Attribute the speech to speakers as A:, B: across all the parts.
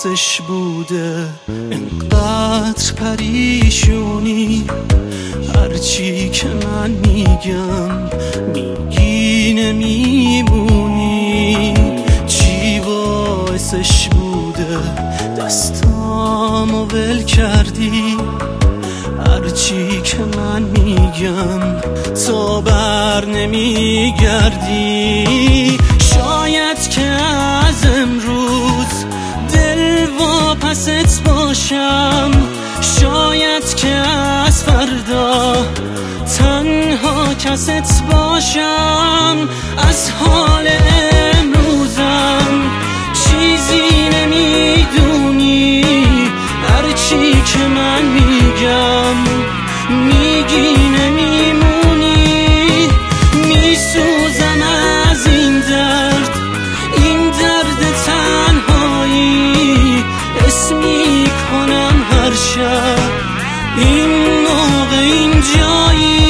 A: واسش بوده انقدر پریشونی. هرچی که من میگم میگی نمیمونی. چی واسش بوده دستامو ول کردی؟ هرچی که من میگم تو بر نمیگردی. شاید که از امروز دل واپست باشم، شاید که از فردا تنها کست باشم. از حال امروزم چیزی نمیدونی. هرچی که من میگم میگی نمیمونی. میسوزم از این درد، این درد تنهایی. اسم میکنم هر شب این موقع این جایی.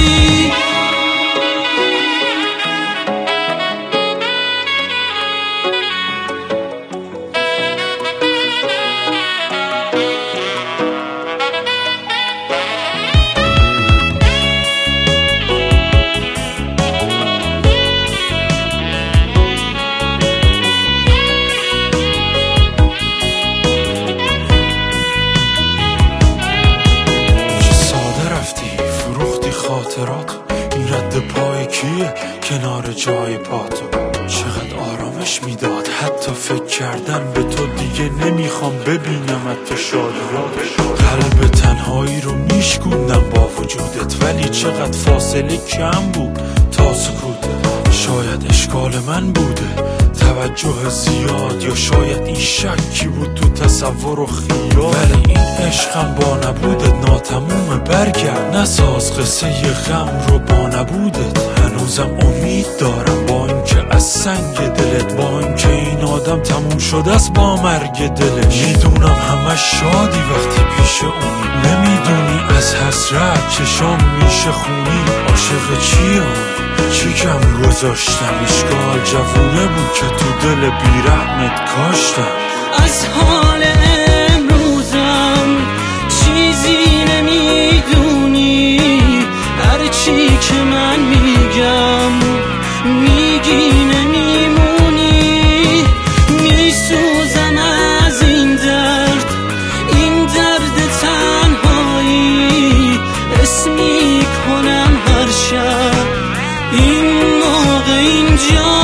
B: این رد پای کیه کنار جای پاتو؟ چقدر آرامش میداد حتی فکر کردن به تو. دیگه نمیخوام ببینم تو شادیات. قلب تنهایی رو میشکوندم با وجودت، ولی چقدر فاصله کم بود تا سکوتت. شاید اشکال من بوده توجه زیاد، یا شاید این شکی بود تو تصور و خیال. ولی این عشقم با نبودت ناتمومه. برگرد نساز قصه غم رو با نبودت. هنوزم امید دارم با اینکه از سنگ دلت، با اینکه این آدم تموم شده است با مرگ دلش. میدونم همه شادی وقتی پیش اونی، نمیدونی از حسرت چشام میشه خونی. عاشق چی چی کم گذاشتم؟ اشکال جوونه بود که تو دل بیرحمت کاشتم.
A: از حال امروزم چیزی نمیدونی. هرچی که من میگم میگی نمیمونی. میسوزم از این درد، این درد تنهایی. اسم میکنم هر شب این موقع اینجا.